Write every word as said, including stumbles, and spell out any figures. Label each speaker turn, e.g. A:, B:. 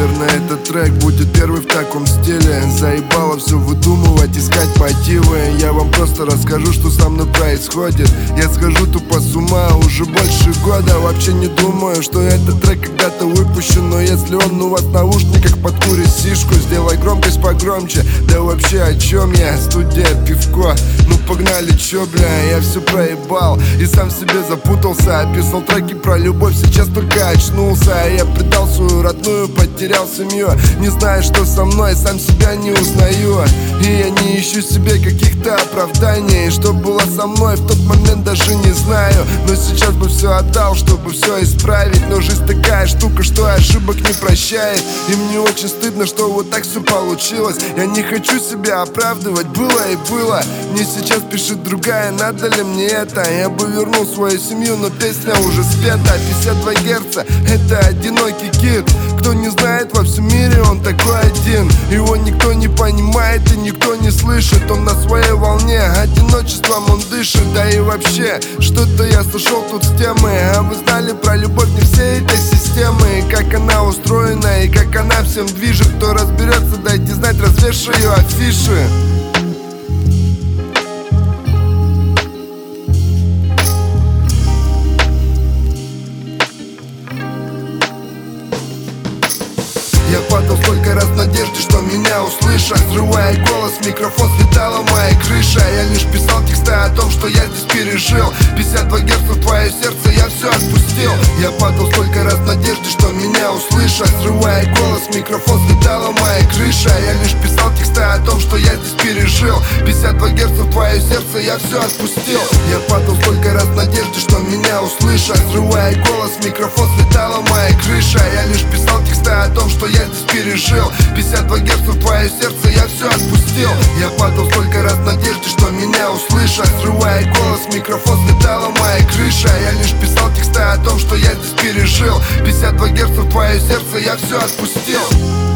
A: Наверное, этот трек будет первый в таком стиле. Заебало все выдумывать, искать мотивы. Я вам просто расскажу, что со мной происходит. Я схожу тупо с ума уже больше года. Вообще не думаю, что этот трек когда-то выпущу. Но если он у вас в наушниках, подкури сишку. Сделай громкость погромче. Да вообще о чем я? Студия, пивко. Ну погнали, чё, бля, я все проебал и сам в себе запутался. Описал треки про любовь, сейчас только очнулся. А я предал свою родную, потерял семью. Не знаю, что со мной, сам себя не узнаю. И я не ищу себе каких-то оправданий. Что было со мной в тот момент, даже не знаю. Но сейчас бы все отдал, чтобы все исправить. Но жизнь такая штука, что ошибок не прощает. И мне очень стыдно, что вот так все получилось. Я не хочу себя оправдывать, было и было. Мне сейчас пишет другая, надо ли мне это? Я бы вернул свою семью, но песня уже спета. Пятьдесят два герца, это одинокий кит. Кто не знает, во всем мире он такой один. Его никто не понимает и никто не слышит. Он на своей волне, одиночеством он дышит. Да и вообще, что-то я сошел тут с темы. А вы знали про любовь не всей этой системы? И как она устроена, и как она всем движет. Кто разберется, дайте знать, развешаю афиши. Я падал столько раз в надежде, что меня услышат. Срывая голос, микрофон слетала моя крыша. Я лишь писал тексты о том, что я здесь пережил. Пятьдесят два герца в твое сердце, я все отпустил. Я падал столько раз в надежде, что меня услышат. Срывая голос, микрофон слетала моя крыша. Я лишь писал тексты о том, что я здесь пережил. Пятьдесят два герца в твое сердце, я все отпустил. Я падал столько раз в надежде, что меня услышат. Срывая голос, микрофон слетала моя крыша. Я лишь писал тексты о том, что я здесь пережил. Пятьдесят два герца в твое сердце, я все отпустил. Я падал столько раз в надежде, что меня услышат. Срывая голос, микрофон слетала моя крыша. Я лишь писал тексты о том, что я здесь пережил. Пятьдесят два герца в твое сердце, я все отпустил.